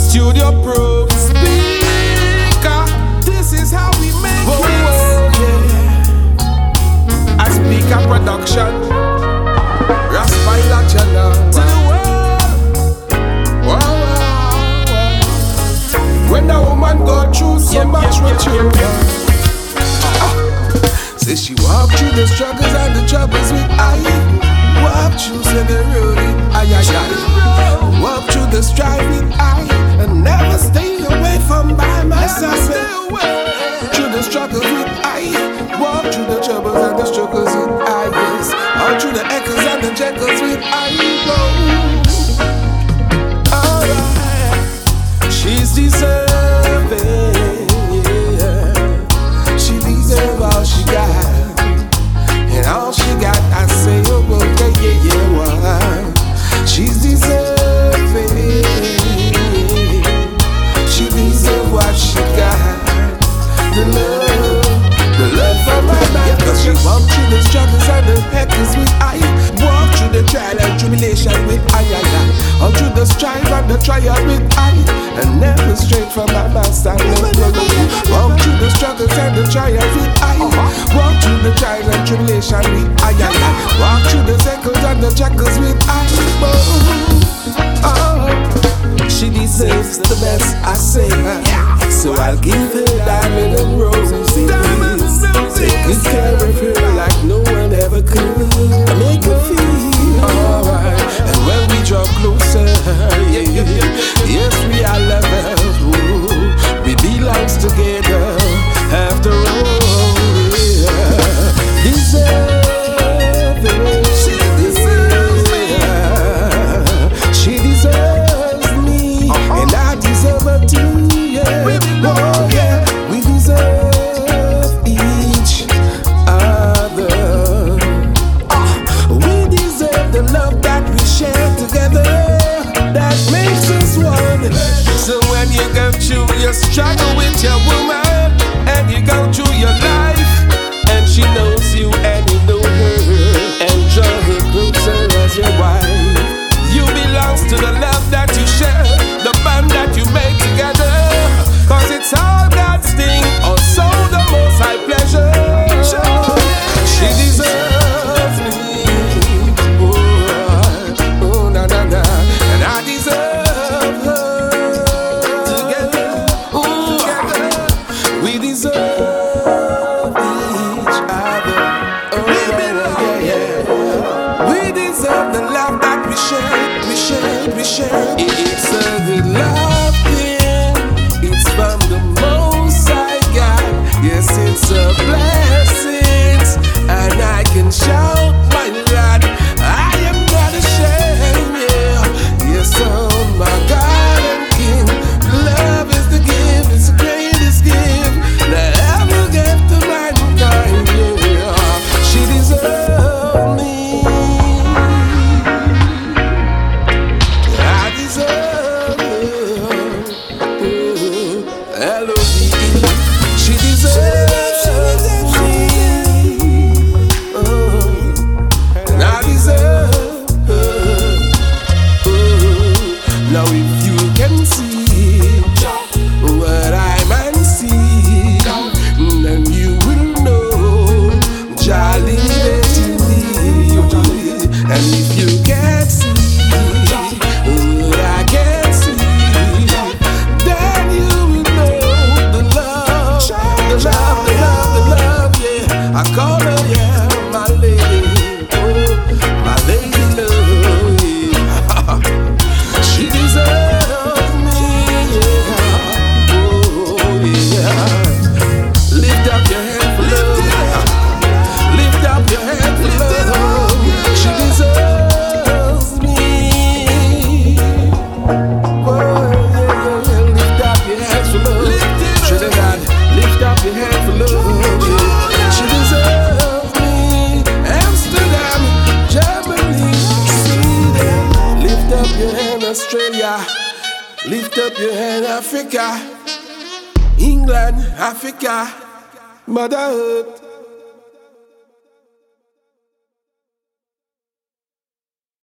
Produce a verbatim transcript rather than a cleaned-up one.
Studio Pro speaker. This is how we make oh, it. Oh, yeah. A speaker production. Raspila channel to the world. Wow, wow, wow. When a woman go through so yep, much with yep, you. Yep, yep. Say she walk through the struggles and the troubles with I. Walk through the road with I, I, I. Walk through the strife with I, and never stay away from by my side. Through the struggles with I. Walk through the troubles and the struggles with I. Yes, all through the echoes and the jackals with I. Alright, she's deserving. All she got, and all she got, I say, oh, okay, yeah, yeah, well, she's deserving. She deserves what she got. The love, the love from my mind. Cause she walked through the struggles and the heckles with I. Walk through the trial and tribulation with I, I, I. All through the strife and the trial with I. And never straight from my master. Walk through the struggles and the trials with I. Walk through the trials and tribulation with I, I, I. Walk through the circles and the jackals with I. Oh, she deserves the best, I say. So I'll give her diamond and roses. Take good care of her like no one ever could. Make her feel alright. And when we draw closer, yeah, yeah, yeah. Yes, we are lovers. Ooh, we belong together. After all, yeah. Deserve it. She deserves me. She deserves me, uh-huh. And I deserve her too. Yeah. We belong, oh, yeah. We deserve each other. Uh, we deserve the love that we share together. That makes us one. So when you go through your struggle with your woman, and you go through your life, and she knows you and you know her, and draw her closer as your wife. You belong to the love that you share, the bond that you make together. Cause it's all God's thing, also the most high pleasure. She deserves me. Oh, oh, na, na, na. And I deserve her. Together, ooh, together, we deserve each other. Oh, yeah, yeah. We deserve the love that we share, we share, we share. It's a good love thing. It's from the Most High God. Yes, it's a blessing, and I can shout, my Lord, I am not ashamed. Yeah. Yes, oh my God and King, love is the gift, it's the greatest gift that ever gave to mankind. Yeah. She deserves me. I deserve her. L O V E. She deserves me. Oh, and I deserve her. Oh, now if you can see what I man see, then you will know Jolly that in me. And if you can't see what I can see, then you will know the love, the love, the love, the love, yeah. I call her, yeah, my lady, oh, my lady love, yeah. She deserves me, yeah, oh, yeah. Lift up your hand for love, lift up your hand for love. She deserves me. Oh, yeah, yeah, yeah. Lift up your hands for love. Trinidad, lift up your hand for love. Yeah. She deserves me. Amsterdam, Germany, Sweden. Lift up your hand, Australia. Lift up your hand, Africa. England, Africa. Mother Earth.